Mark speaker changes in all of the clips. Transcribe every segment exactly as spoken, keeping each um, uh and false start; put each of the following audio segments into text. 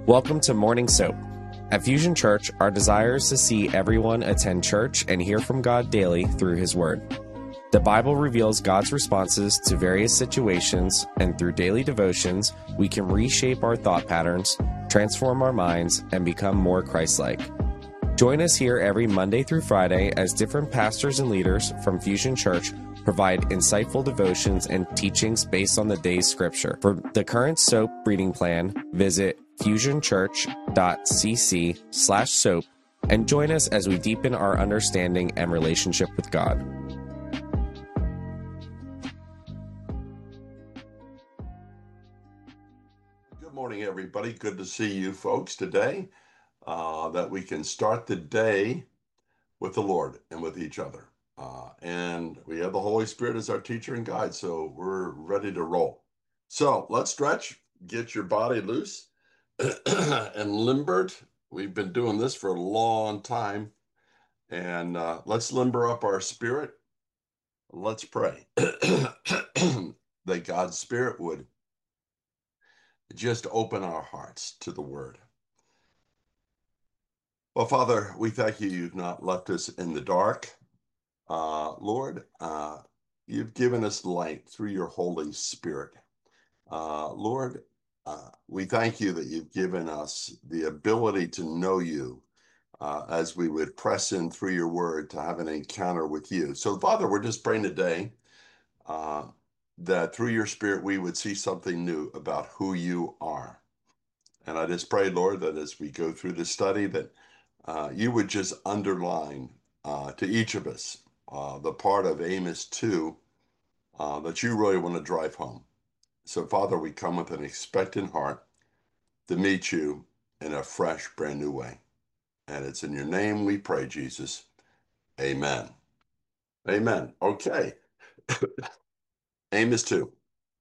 Speaker 1: Welcome to Morning Soap. At Fusion Church, our desire is to see everyone attend church and hear from God daily through His Word. The Bible reveals God's responses to various situations, and through daily devotions, we can reshape our thought patterns, transform our minds, and become more Christ-like. Join us here every Monday through Friday as different pastors and leaders from Fusion Church provide insightful devotions and teachings based on the day's scripture. For the current soap reading plan, visit fusionchurch.cc slash soap and join us as we deepen our understanding and relationship with God.
Speaker 2: Good morning, everybody. Good to see you folks today, uh, that we can start the day with the Lord and with each other. Uh, and we have the Holy Spirit as our teacher and guide, so we're ready to roll. So let's stretch, get your body loose and limbered. We've been doing this for a long time, and uh, let's limber up our spirit. Let's pray that God's Spirit would just open our hearts to the Word. Well, Father, we thank you you've not left us in the dark. Uh, Lord, uh, you've given us light through your Holy Spirit. Uh, Lord, uh, we thank you that you've given us the ability to know you uh, as we would press in through your word to have an encounter with you. So, Father, we're just praying today uh, that through your Spirit we would see something new about who you are. And I just pray, Lord, that as we go through this study, that uh, you would just underline uh, to each of us uh, the part of Amos two uh, that you really want to drive home. So, Father, we come with an expectant heart to meet you in a fresh, brand new way. And it's in your name we pray, Jesus. Amen. Amen. Okay. Amos two.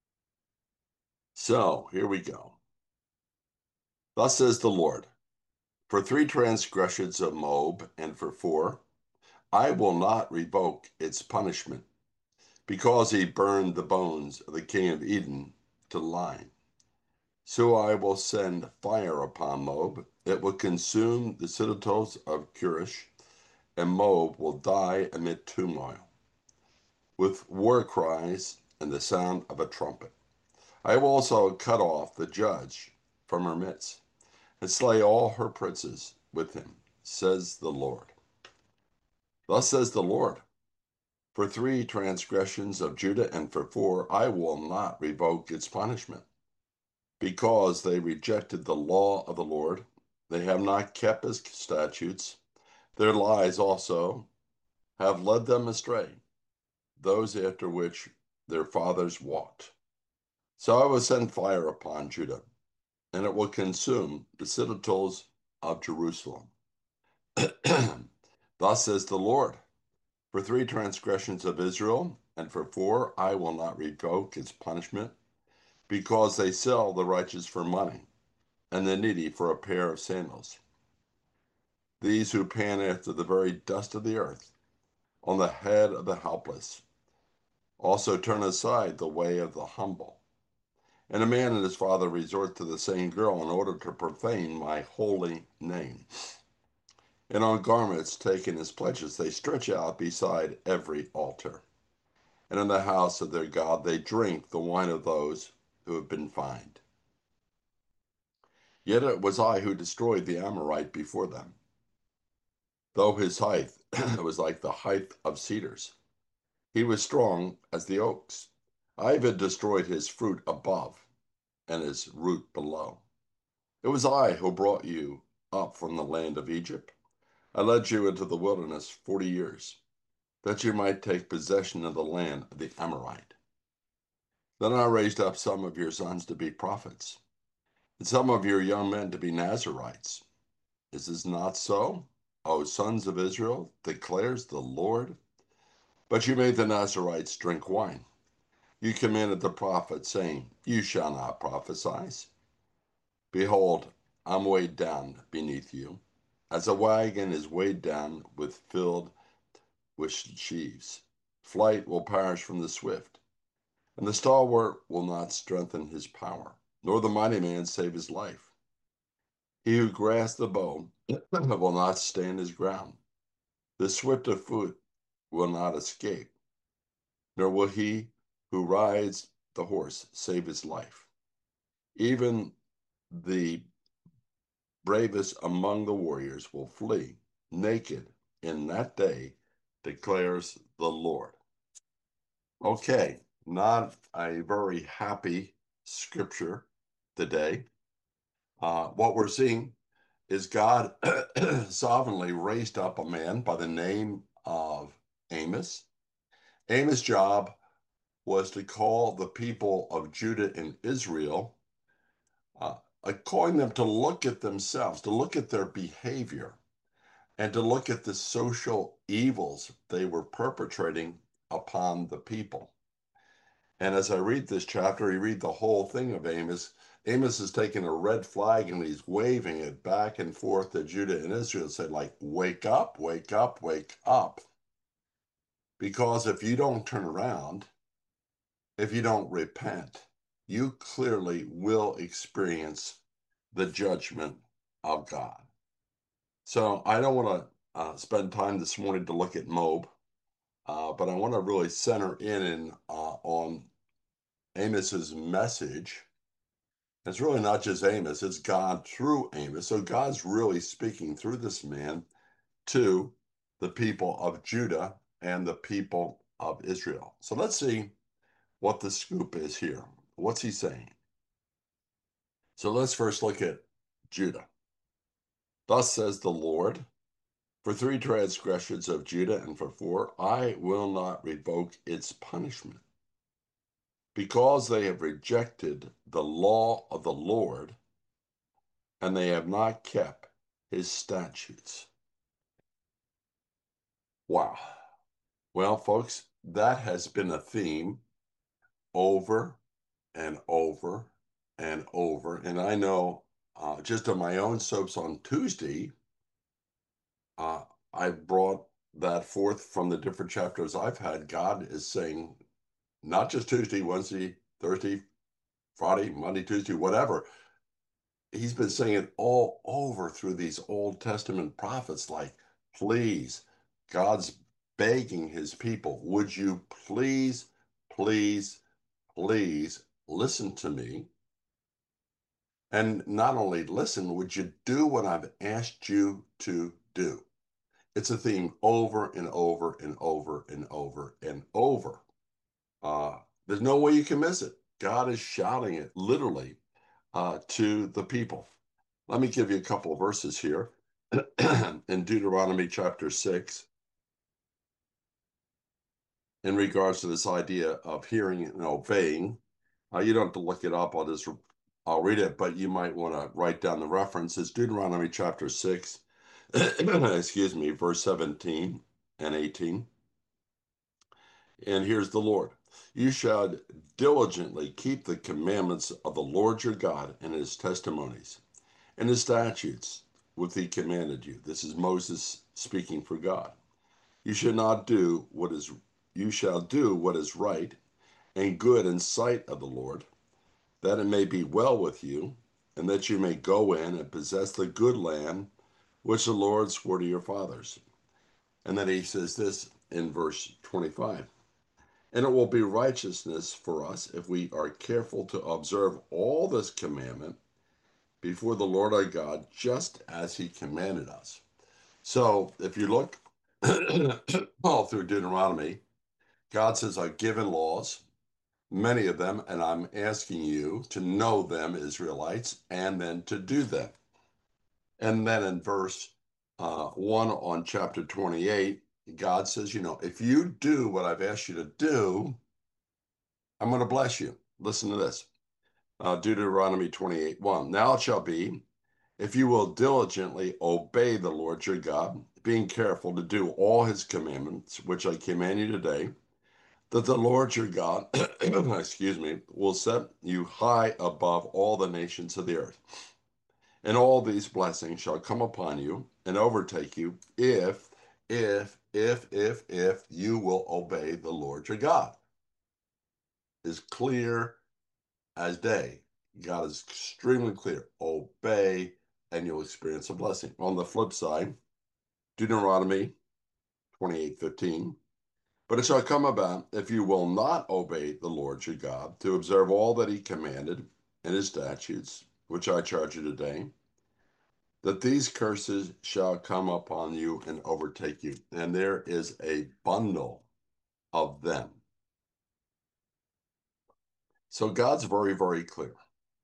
Speaker 2: So, here we go. Thus says the Lord, for three transgressions of Moab, and for four, I will not revoke its punishment, because he burned the bones of the king of Eden to lime. So I will send fire upon Moab. It will consume the citadels of Curush, and Moab will die amid turmoil, with war cries and the sound of a trumpet. I will also cut off the judge from her midst, and slay all her princes with him, says the Lord. Thus says the Lord, for three transgressions of Judah and for four, I will not revoke its punishment. Because they rejected the law of the Lord, they have not kept his statutes. Their lies also have led them astray, those after which their fathers walked. So I will send fire upon Judah, and it will consume the citadels of Jerusalem. Thus says the Lord, for three transgressions of Israel, and for four, I will not revoke its punishment, because they sell the righteous for money, and the needy for a pair of sandals. These who pan after the very dust of the earth, on the head of the helpless, also turn aside the way of the humble. And a man and his father resort to the same girl in order to profane my holy name. And on garments taken as pledges, they stretch out beside every altar. And in the house of their God, they drink the wine of those who have been fined. Yet it was I who destroyed the Amorite before them, though his height was like the height of cedars. He was strong as the oaks. I even destroyed his fruit above and his root below. It was I who brought you up from the land of Egypt. I led you into the wilderness forty years, that you might take possession of the land of the Amorite. Then I raised up some of your sons to be prophets, and some of your young men to be Nazirites. Is this not so, O sons of Israel, declares the Lord? But you made the Nazirites drink wine. You commanded the prophets, saying, you shall not prophesy. Behold, I'm weighed down beneath you, as a wagon is weighed down with filled with sheaves. Flight will perish from the swift, and the stalwart will not strengthen his power, nor the mighty man save his life. He who grasps the bow will not stand his ground. The swift of foot will not escape, nor will he who rides the horse save his life. Even the bravest among the warriors will flee naked in that day, declares the Lord. Okay, not a very happy scripture today. Uh, what we're seeing is God sovereignly raised up a man by the name of Amos. Amos' job was to call the people of Judah and Israel, uh, calling them to look at themselves, to look at their behavior, and to look at the social evils they were perpetrating upon the people. And as I read this chapter, you read the whole thing of Amos. Amos is taking a red flag and he's waving it back and forth to Judah and Israel, said, like, wake up, wake up, wake up. Because if you don't turn around, if you don't repent, you clearly will experience the judgment of God. So I don't want to uh, spend time this morning to look at Moab, uh, but I want to really center in and, uh, on Amos's message. It's really not just Amos, it's God through Amos. So God's really speaking through this man to the people of Judah and the people of Israel. So let's see what the scoop is here. What's he saying? So let's first look at Judah. Thus says the Lord, for three transgressions of Judah and for four, I will not revoke its punishment. Because they have rejected the law of the Lord, and they have not kept his statutes. Wow. Well, folks, that has been a theme over and over and over. And I know uh, just on my own soaps on Tuesday, uh, I brought that forth from the different chapters I've had. God is saying, not just Tuesday, Wednesday, Thursday, Friday, Monday, Tuesday, whatever. He's been saying it all over through these Old Testament prophets, like, please, God's begging his people, would you please, please, please listen to me? And not only listen, would you do what I've asked you to do? It's a theme over and over and over and over and over. Uh, there's no way you can miss it. God is shouting it literally uh, to the people. Let me give you a couple of verses here. In Deuteronomy chapter six, in regards to this idea of hearing and obeying. Uh, you don't have to look it up. I'll just I'll read it, but you might want to write down the reference. It's Deuteronomy chapter six, excuse me, verse seventeen and eighteen. And here's the Lord. You shall diligently keep the commandments of the Lord your God and his testimonies and his statutes which he commanded you. This is Moses speaking for God. You shall not do what is you shall do what is right and good in sight of the Lord, that it may be well with you, and that you may go in and possess the good land which the Lord swore to your fathers. And then he says this in verse twenty-five. And it will be righteousness for us if we are careful to observe all this commandment before the Lord our God, just as he commanded us. So if you look all through Deuteronomy, God says, I've given laws, many of them, and I'm asking you to know them, Israelites, and then to do them. And then in verse uh, one on chapter twenty-eight, God says, you know, if you do what I've asked you to do, I'm going to bless you. Listen to this. Uh, Deuteronomy twenty-eight, one. Now it shall be, if you will diligently obey the Lord your God, being careful to do all his commandments, which I command you today, that the Lord your God, excuse me, will set you high above all the nations of the earth. And all these blessings shall come upon you and overtake you if, if, if, if, if you will obey the Lord your God. Is clear as day. God is extremely clear. Obey and you'll experience a blessing. On the flip side, Deuteronomy twenty-eight fifteen. But it shall come about, if you will not obey the Lord your God, to observe all that he commanded in his statutes, which I charge you today, that these curses shall come upon you and overtake you. And there is a bundle of them. So God's very, very clear.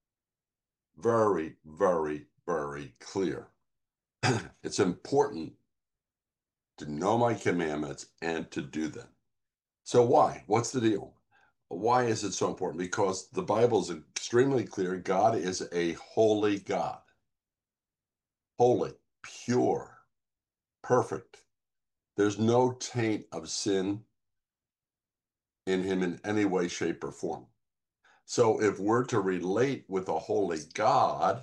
Speaker 2: Very, very, very clear. It's important to know my commandments and to do them. So why? What's the deal? Why is it so important? Because the Bible is extremely clear. God is a holy God. Holy, pure, perfect. There's no taint of sin in him in any way, shape, or form. So if we're to relate with a holy God,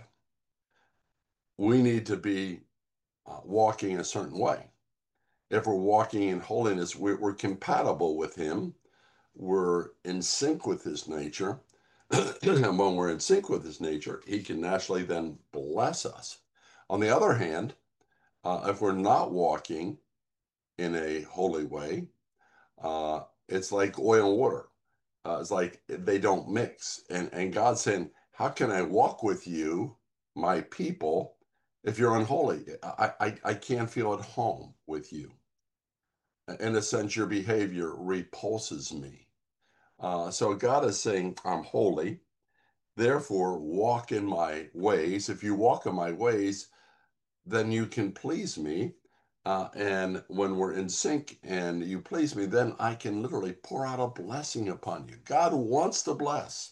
Speaker 2: we need to be uh, walking a certain way. If we're walking in holiness, we're, we're compatible with him. We're in sync with his nature. And when we're in sync with his nature, he can naturally then bless us. On the other hand, uh, if we're not walking in a holy way, uh, it's like oil and water. Uh, it's like they don't mix. And, and God's saying, how can I walk with you, my people, if you're unholy? I, I, I can't feel at home with you. In a sense, your behavior repulses me. Uh, so God is saying, I'm holy. Therefore, walk in my ways. If you walk in my ways, then you can please me. Uh, and when we're in sync and you please me, then I can literally pour out a blessing upon you. God wants to bless.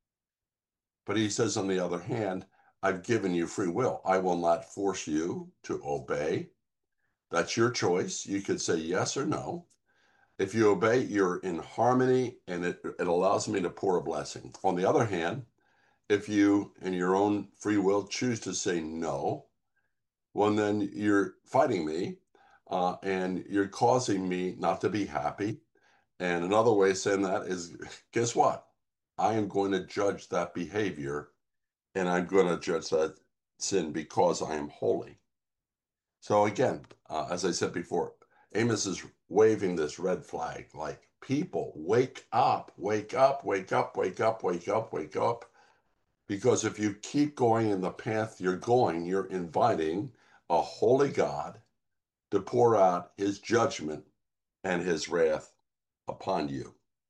Speaker 2: But he says, on the other hand, I've given you free will. I will not force you to obey. That's your choice. You could say yes or no. If you obey, you're in harmony and it, it allows me to pour a blessing. On the other hand, if you, in your own free will, choose to say no, well, then you're fighting me uh, and you're causing me not to be happy. And another way of saying that is, guess what? I am going to judge that behavior and I'm going to judge that sin because I am holy. So again, uh, as I said before, Amos is waving this red flag like, people, wake up, wake up, wake up, wake up, wake up, wake up. Because if you keep going in the path you're going, you're inviting a holy God to pour out his judgment and his wrath upon you.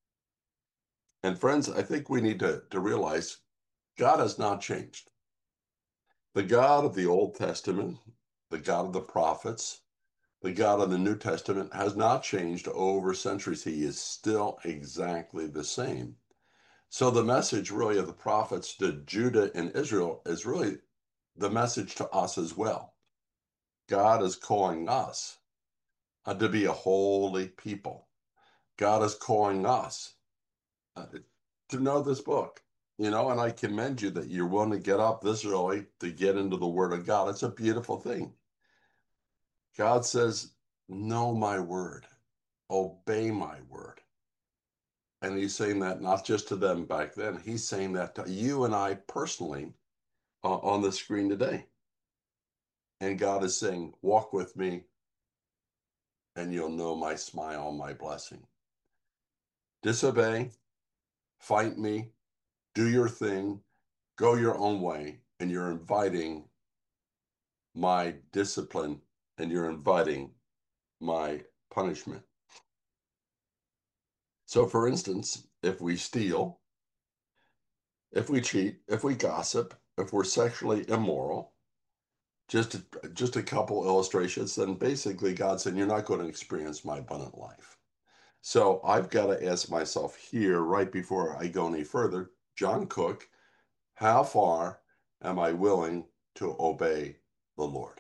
Speaker 2: And friends, I think we need to, to realize God has not changed. The God of the Old Testament, the God of the prophets, the God of the New Testament has not changed over centuries. He is still exactly the same. So the message really of the prophets to Judah and Israel is really the message to us as well. God is calling us uh, to be a holy people. God is calling us uh, to know this book, you know, and I commend you that you're willing to get up this early to get into the Word of God. It's a beautiful thing. God says, know my word, obey my word. And he's saying that not just to them back then, he's saying that to you and I personally uh, on the screen today. And God is saying, walk with me and you'll know my smile, my blessing. Disobey, fight me, do your thing, go your own way, and you're inviting my discipline and you're inviting my punishment. So, for instance, if we steal, if we cheat, if we gossip, if we're sexually immoral, just a, just a couple illustrations, then basically God said, you're not going to experience my abundant life. So I've got to ask myself here, right before I go any further, John Cook, how far am I willing to obey the Lord?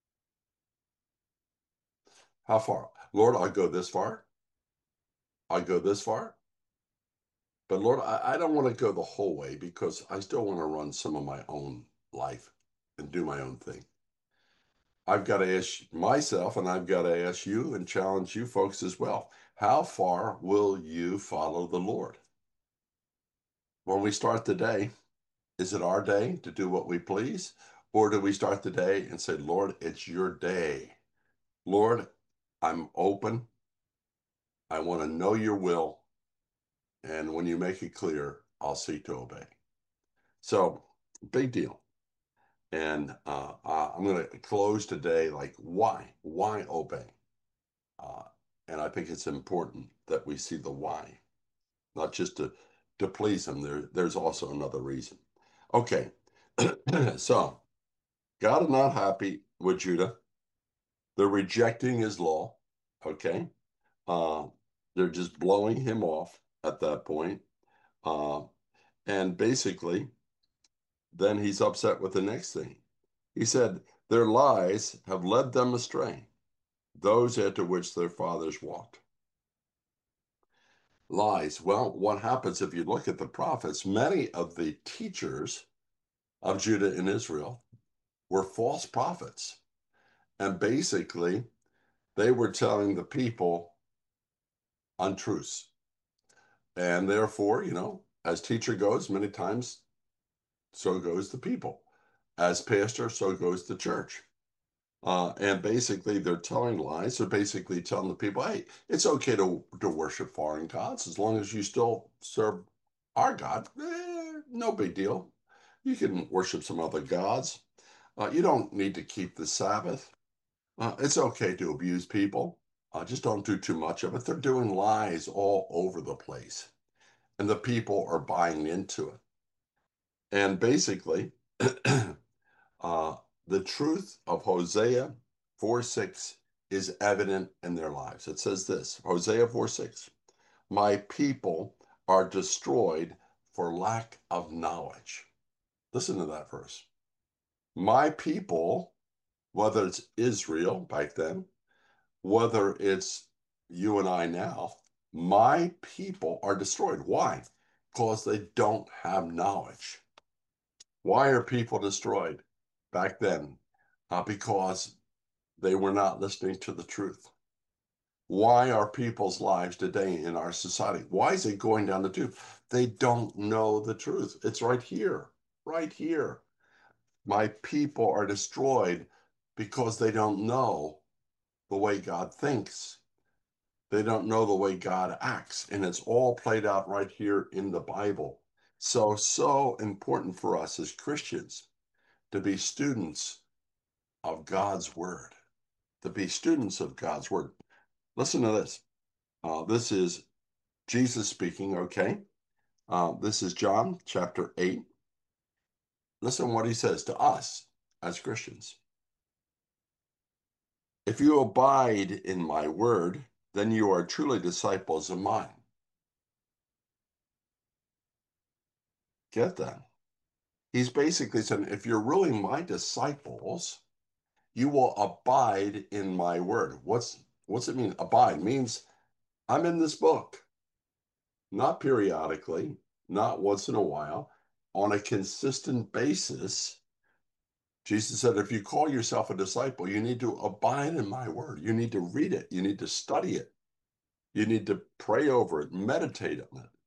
Speaker 2: How far? Lord, I'll go this far. I'll go this far. But Lord, I, I don't want to go the whole way because I still want to run some of my own life and do my own thing. I've got to ask myself and I've got to ask you and challenge you folks as well. How far will you follow the Lord? When we start the day, is it our day to do what we please? Or do we start the day and say, Lord, it's your day. Lord, I'm open. I want to know your will. And when you make it clear, I'll seek to obey. So, big deal. And uh, uh, I'm going to close today like, why? Why obey? Uh, and I think it's important that we see the why, not just to, to please him. There, there's also another reason. Okay, so God is not happy with Judah. They're rejecting his law. Okay, uh, they're just blowing him off at that point. Uh, and basically, then he's upset with the next thing. He said, their lies have led them astray, those after which their fathers walked. Lies. Well, what happens if you look at the prophets? Many of the teachers of Judah and Israel were false prophets. And basically, they were telling the people untruths. And therefore, you know, as teacher goes, many times, so goes the people. As pastor, so goes the church. Uh, and basically, they're telling lies. They're basically telling the people, hey, it's okay to, to worship foreign gods as long as you still serve our God. Eh, no big deal. You can worship some other gods. Uh, you don't need to keep the Sabbath. Uh, it's okay to abuse people. Uh, just don't do too much of it. They're doing lies all over the place, and the people are buying into it. And basically, uh, the truth of Hosea four six is evident in their lives. It says this, Hosea four six, my people are destroyed for lack of knowledge. Listen to that verse. My people, whether it's Israel back then, whether it's you and I now, my people are destroyed. Why? Because they don't have knowledge. Why are people destroyed back then? Uh, because they were not listening to the truth. Why are people's lives today in our society? Why is it going down the tube? They don't know the truth. It's right here, right here. My people are destroyed because they don't know the way God thinks. They don't know the way God acts. And it's all played out right here in the Bible. So, so important for us as Christians to be students of God's word, to be students of God's word. Listen to this. Uh, this is Jesus speaking, okay? Uh, this is John chapter eight. Listen what he says to us as Christians. If you abide in my word, then you are truly disciples of mine. Get that? He's basically saying, if you're really my disciples, you will abide in my word. What's what's it mean? Abide means I'm in this book, not periodically, not once in a while, on a consistent basis. Jesus said, if you call yourself a disciple, you need to abide in my word. You need to read it. You need to study it. You need to pray over it, meditate on it.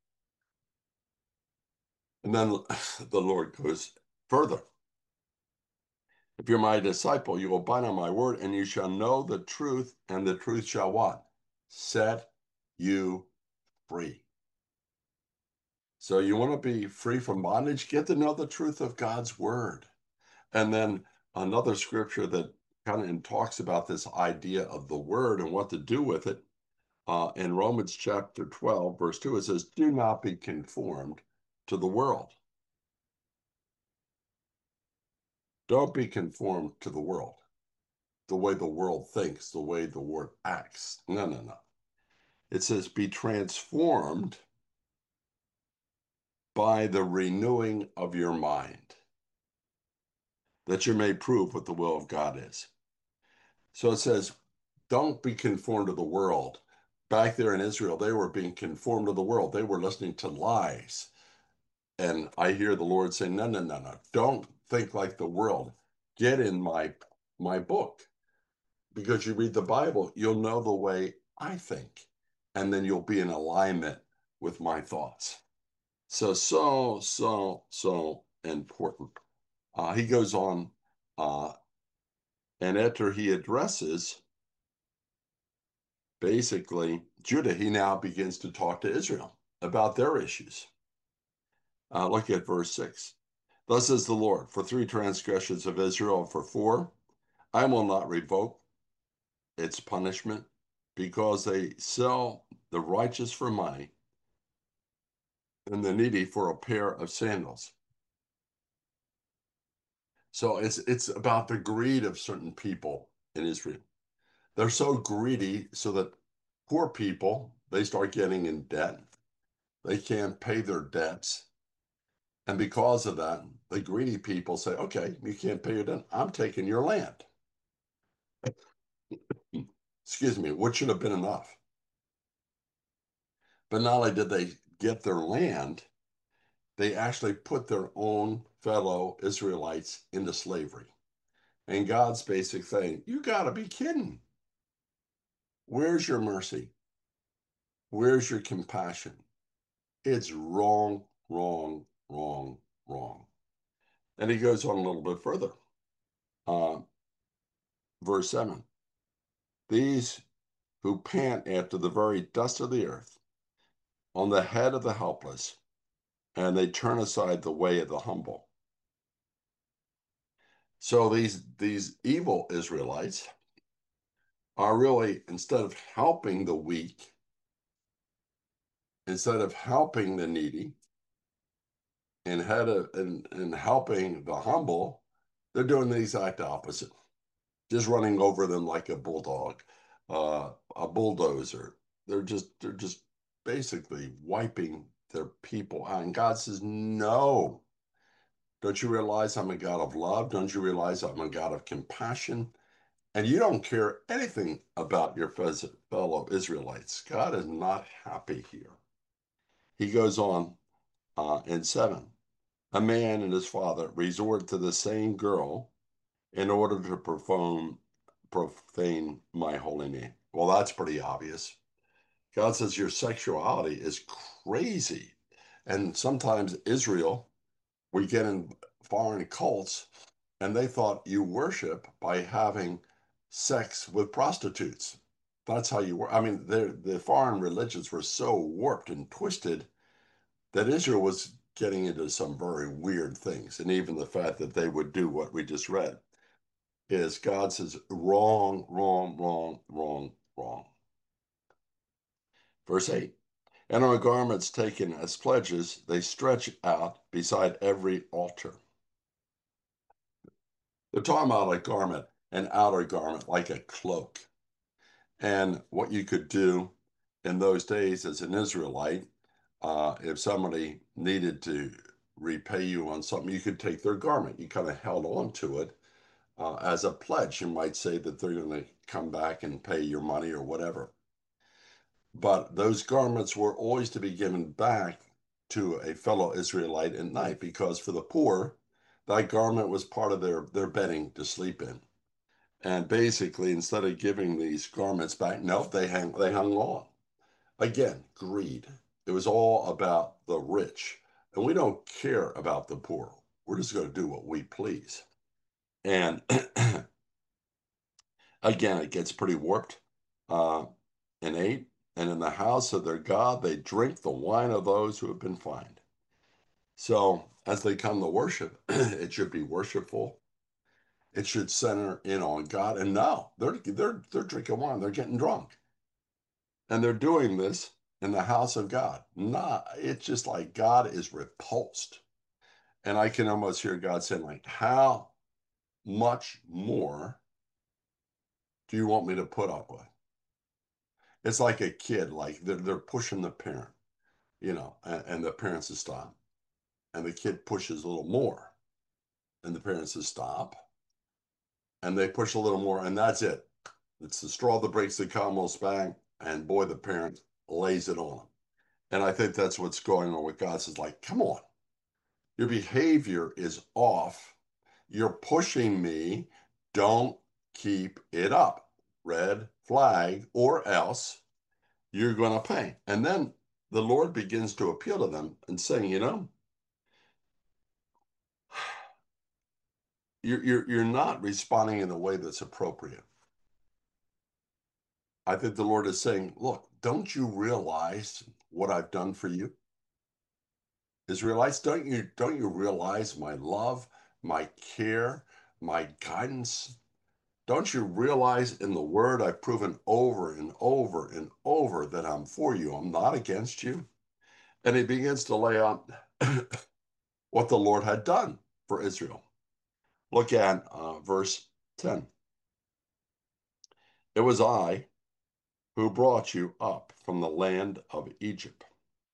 Speaker 2: And then the Lord goes further. If you're my disciple, you will abide on my word, and you shall know the truth, and the truth shall what? Set you free. So you want to be free from bondage? Get to know the truth of God's word. And then another scripture that kind of talks about this idea of the word and what to do with it. Uh, in Romans chapter twelve, verse two, it says, do not be conformed to the world. Don't be conformed to the world, the way the world thinks, the way the world acts. No, no, no. It says, be transformed by the renewing of your mind, that you may prove what the will of God is. So it says, don't be conformed to the world. Back there in Israel, they were being conformed to the world. They were listening to lies. And I hear the Lord say, no, no, no, no. Don't think like the world. Get in my, my book. Because you read the Bible, you'll know the way I think. And then you'll be in alignment with my thoughts. So, so, so, so important. Uh, he goes on Uh, and after he addresses basically Judah, he now begins to talk to Israel about their issues. Uh, look at verse six. Thus says the Lord, for three transgressions of Israel, for four, I will not revoke its punishment, because they sell the righteous for money and the needy for a pair of sandals. So it's it's about the greed of certain people in Israel. They're so greedy so that poor people, they start getting in debt. They can't pay their debts. And because of that, the greedy people say, okay, you can't pay your debt. I'm taking your land. Excuse me, what should have been enough? But not only did they get their land, they actually put their own fellow Israelites into slavery. And God's basic thing, you got to be kidding. Where's your mercy? Where's your compassion? It's wrong, wrong, wrong, wrong. And he goes on a little bit further. Uh, verse seven. These who pant after the very dust of the earth, on the head of the helpless, and they turn aside the way of the humble. So these, these evil Israelites are really, instead of helping the weak, instead of helping the needy, and, head of, and, and helping the humble, they're doing the exact opposite, just running over them like a bulldog, uh, a bulldozer. They're just they're just basically wiping their people out. And God says, no. Don't you realize I'm a God of love? Don't you realize I'm a God of compassion? And you don't care anything about your fellow Israelites. God is not happy here. He goes on uh, in seven. A man and his father resort to the same girl in order to profane, profane my holy name. Well, that's pretty obvious. God says your sexuality is crazy. And sometimes Israel, we get in foreign cults, and they thought you worship by having sex with prostitutes. That's how you work. I mean, the foreign religions were so warped and twisted that Israel was getting into some very weird things. And even the fact that they would do what we just read is God says, wrong, wrong, wrong, wrong, wrong. Verse eight. And our garments taken as pledges, they stretch out beside every altar. They're talking about a garment, an outer garment, like a cloak. And what you could do in those days as an Israelite, uh, if somebody needed to repay you on something, you could take their garment. You kind of held on to it uh, as a pledge. You might say that they're going to come back and pay your money or whatever. But those garments were always to be given back to a fellow Israelite at night, because for the poor, that garment was part of their, their bedding to sleep in. And basically, instead of giving these garments back, no, they hang, they hung on. Again, greed. It was all about the rich. And we don't care about the poor. We're just going to do what we please. And again, it gets pretty warped. Uh, in eight, and in the house of their God, they drink the wine of those who have been fined. So as they come to worship, it should be worshipful. It should center in on God. And now they're they're they're drinking wine. They're getting drunk, and they're doing this in the house of God. Not, it's just like God is repulsed, and I can almost hear God saying, like, how much more do you want me to put up with? It's like a kid, like they're, they're pushing the parent, you know, and, and the parents to stop. And the kid pushes a little more, and the parents says, stop. And they push a little more, and that's it. It's the straw that breaks the camel's back, and boy, the parent lays it on them. And I think that's what's going on with God. Says, like, come on, your behavior is off. You're pushing me. Don't keep it up. Red flag, or else you're going to pay. And then the Lord begins to appeal to them and saying, you know, you're, you're, you're not responding in a way that's appropriate. I think the Lord is saying, look, don't you realize what I've done for you? Israelites, don't you, don't you realize my love, my care, my guidance? Don't you realize in the word I've proven over and over and over that I'm for you? I'm not against you. And he begins to lay out what the Lord had done for Israel. Look at uh, verse ten. It was I who brought you up from the land of Egypt.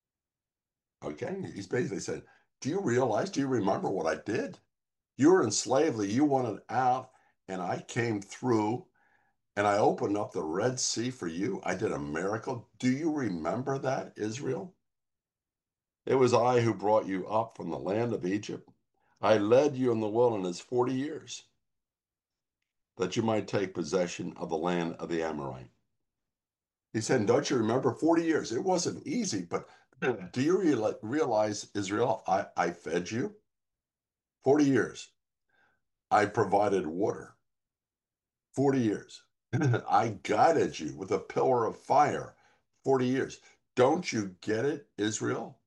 Speaker 2: Okay, he's basically saying, do you realize, do you remember what I did? You were enslaved, you wanted out, and I came through and I opened up the Red Sea for you. I did a miracle. Do you remember that, Israel? It was I who brought you up from the land of Egypt. I led you in the wilderness forty years, that you might take possession of the land of the Amorite. He said, don't you remember forty years? It wasn't easy, but do you realize, Israel, I, I fed you forty years. I provided water forty years. I guided you with a pillar of fire forty years. Don't you get it, Israel?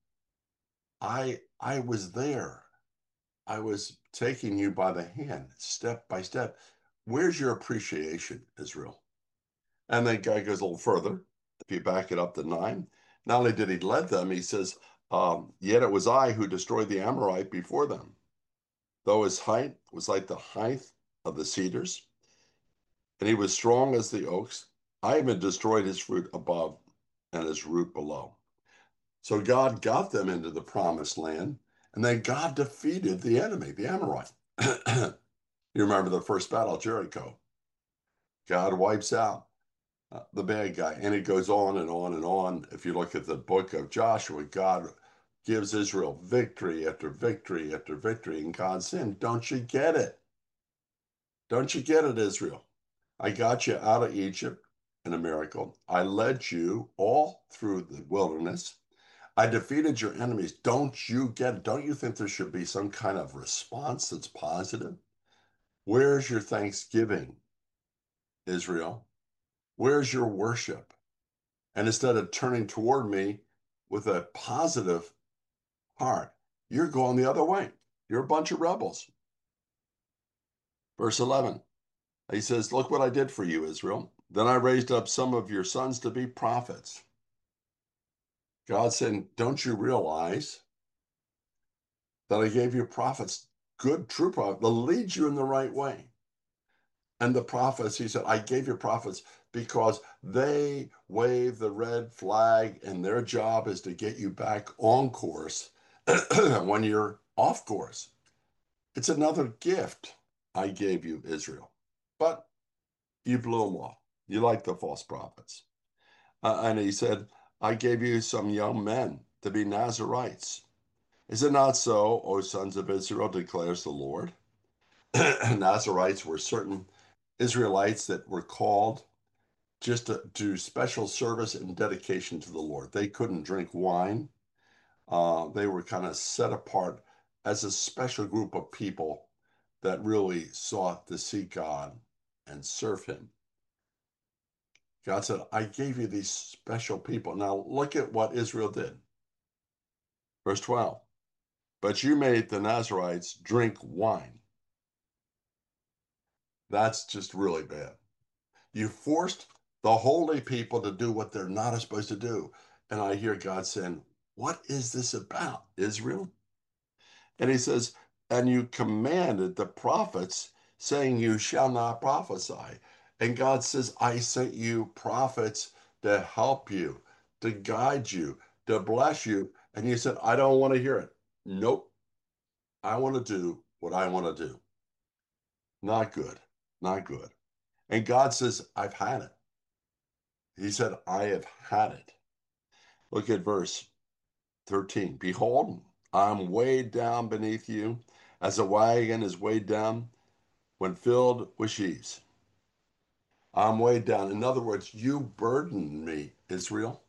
Speaker 2: I I was there. I was taking you by the hand, step by step. Where's your appreciation, Israel? And then guy goes a little further. If you back it up to nine, not only did he lead them, he says, um, yet it was I who destroyed the Amorite before them. Though his height was like the height of the cedars, and he was strong as the oaks, I even destroyed his fruit above and his root below. So God got them into the promised land, and then God defeated the enemy, the Amorite. You remember the first battle, Jericho. God wipes out uh, the bad guy, and it goes on and on and on. If you look at the book of Joshua, God gives Israel victory after victory after victory, and God said, don't you get it? Don't you get it, Israel? I got you out of Egypt in a miracle. I led you all through the wilderness. I defeated your enemies. Don't you get it? Don't you think there should be some kind of response that's positive? Where's your thanksgiving, Israel? Where's your worship? And instead of turning toward me with a positive heart, you're going the other way. You're a bunch of rebels. Verse eleven, he says, look what I did for you, Israel. Then I raised up some of your sons to be prophets. God said, don't you realize that I gave you prophets, good, true prophets, that lead you in the right way? And the prophets, he said, I gave you prophets because they wave the red flag and their job is to get you back on course when you're off course. It's another gift I gave you, Israel. But you blew them off. You like the false prophets. Uh, and he said, I gave you some young men to be Nazarites. Is it not so, O sons of Israel, declares the Lord? Nazarites were certain Israelites that were called just to do special service and dedication to the Lord. They couldn't drink wine. Uh, they were kind of set apart as a special group of people that really sought to see God and serve Him. God said, I gave you these special people. Now look at what Israel did. Verse twelve, but you made the Nazarites drink wine. That's just really bad. You forced the holy people to do what they're not supposed to do. And I hear God saying, what is this about, Israel? And he says, and you commanded the prophets, saying, you shall not prophesy. And God says, I sent you prophets to help you, to guide you, to bless you. And you said, I don't want to hear it. Nope. I want to do what I want to do. Not good. Not good. And God says, I've had it. He said, I have had it. Look at verse thirteen. Behold, I'm weighed down beneath you as a wagon is weighed down when filled with sheaves. I'm weighed down. In other words, you burden me, Israel.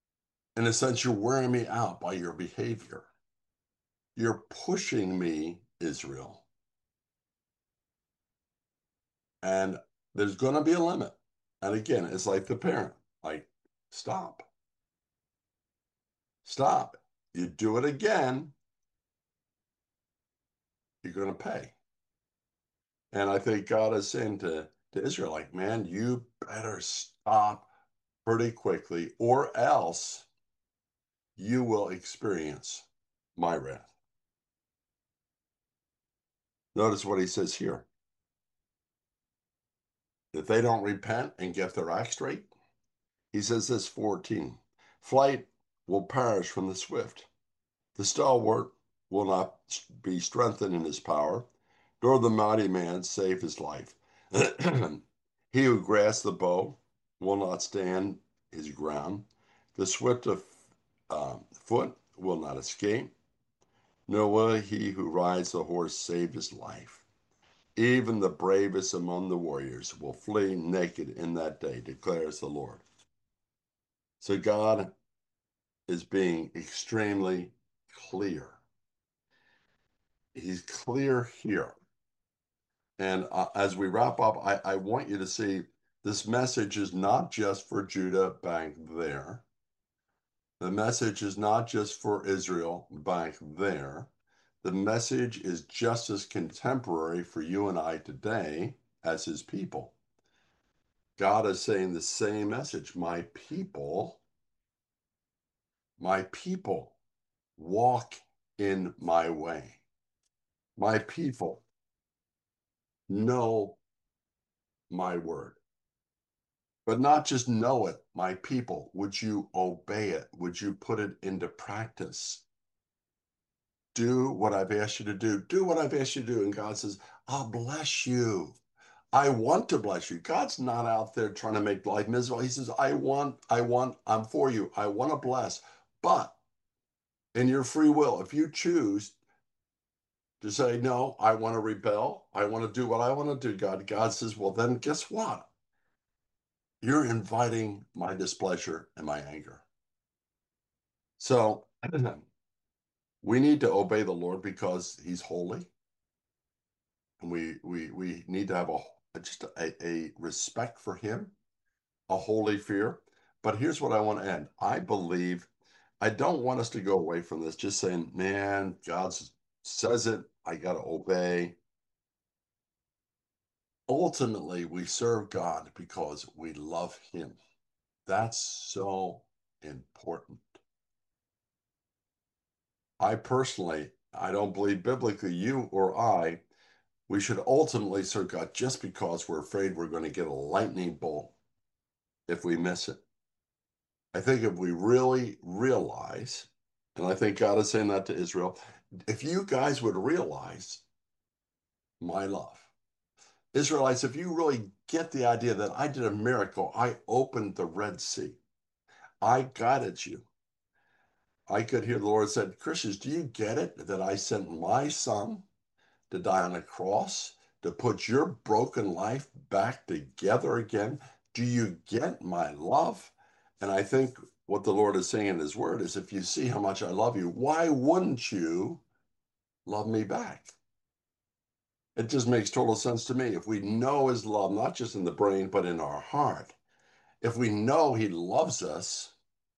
Speaker 2: In a sense, you're wearing me out by your behavior. You're pushing me Israel. And there's going to be a limit. And again, it's like the parent, like, stop, stop. You do it again, you're going to pay. And I think God is saying to, to Israel, like, man, you better stop pretty quickly, or else you will experience my wrath. Notice what he says here. If they don't repent and get their act straight, he says this, fourteen, flight will perish from the swift. The stalwart will not be strengthened in his power, nor the mighty man save his life. He who grasps the bow will not stand his ground. The swift of uh, foot will not escape, nor will he who rides the horse save his life. Even the bravest among the warriors will flee naked in that day, declares the Lord. So God is being extremely clear. He's clear here. And uh, as we wrap up, I, I want you to see this message is not just for Judah back there. The message is not just for Israel back there. The message is just as contemporary for you and I today as his people. God is saying the same message. My people, my people walk in my way. My people know my word. But not just know it, my people. Would you obey it? Would you put it into practice? Do what I've asked you to do. Do what I've asked you to do. And God says, I'll bless you. I want to bless you. God's not out there trying to make life miserable. He says, I want, I want, I'm for you. I want to bless. But in your free will, if you choose to say, no, I want to rebel, I want to do what I want to do, God, God says, well, then guess what? You're inviting my displeasure and my anger. So we need to obey the Lord because he's holy. And we we we need to have a just a, a respect for him, a holy fear. But here's what I want to end. I believe I don't want us to go away from this just saying, man, God says it, I got to obey. Ultimately, we serve God because we love him. That's so important. I personally, I don't believe biblically, you or I, we should ultimately serve God just because we're afraid we're going to get a lightning bolt if we miss it. I think if we really realize, and I think God is saying that to Israel, if you guys would realize my love, Israelites, if you really get the idea that I did a miracle, I opened the Red Sea, I guided you. I could hear the Lord said, Christians, do you get it that I sent my son to die on a cross to put your broken life back together again? Do you get my love? And I think what the Lord is saying in his word is, if you see how much I love you, why wouldn't you love me back? It just makes total sense to me. If we know his love, not just in the brain, but in our heart, if we know he loves us,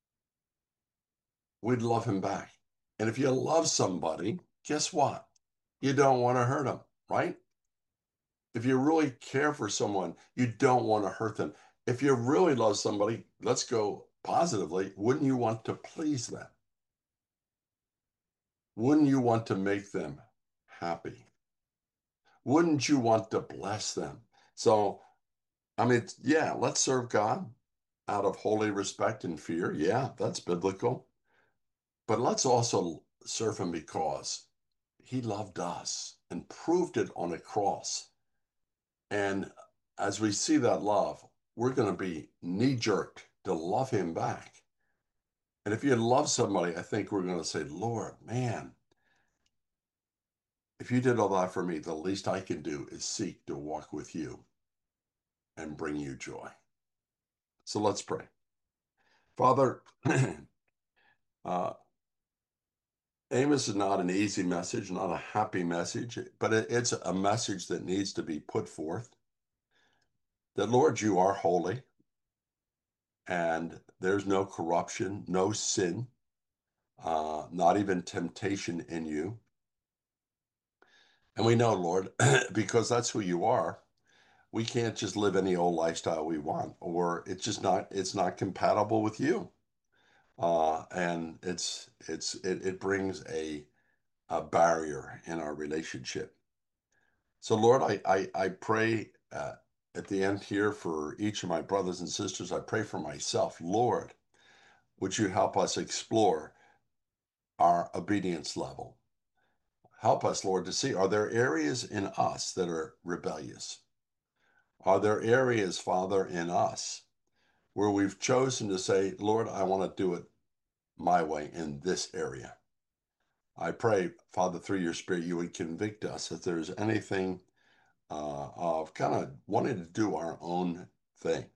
Speaker 2: we'd love him back. And if you love somebody, guess what? You don't want to hurt them, right? If you really care for someone, you don't want to hurt them. If you really love somebody, let's go positively, wouldn't you want to please them? Wouldn't you want to make them happy? Wouldn't you want to bless them? So, I mean, yeah, let's serve God out of holy respect and fear. Yeah, that's biblical. But let's also serve him because he loved us and proved it on a cross. And as we see that love, we're going to be knee-jerked to love him back. And if you love somebody, I think we're going to say, Lord, man, if you did all that for me, the least I can do is seek to walk with you and bring you joy. So let's pray. Father, uh, Amos is not an easy message, not a happy message, but it, it's a message that needs to be put forth. That, Lord, you are holy, and there's no corruption, no sin, uh, not even temptation in you. And we know, Lord, because that's who you are, we can't just live any old lifestyle we want, or it's just not, it's not compatible with you. Uh, and it's, it's, it, it brings a, a barrier in our relationship. So, Lord, I, I, I pray uh, at the end here for each of my brothers and sisters. I pray for myself. Lord, would you help us explore our obedience level? Help us, Lord, to see, are there areas in us that are rebellious? Are there areas, Father, in us where we've chosen to say, Lord, I want to do it my way in this area? I pray, Father, through your Spirit, you would convict us if there's anything uh, of kind of wanting to do our own thing.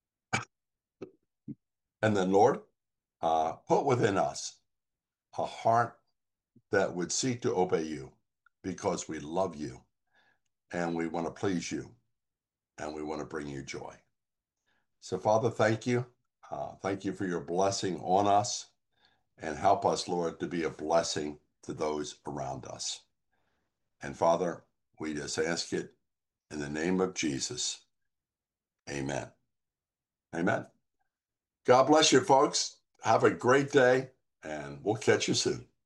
Speaker 2: And then, Lord, uh, put within us a heart that would seek to obey you because we love you and we want to please you and we want to bring you joy. So, Father, thank you. Uh, thank you for your blessing on us, and help us, Lord, to be a blessing to those around us. And Father, we just ask it in the name of Jesus. Amen. Amen. God bless you, folks. Have a great day, and we'll catch you soon.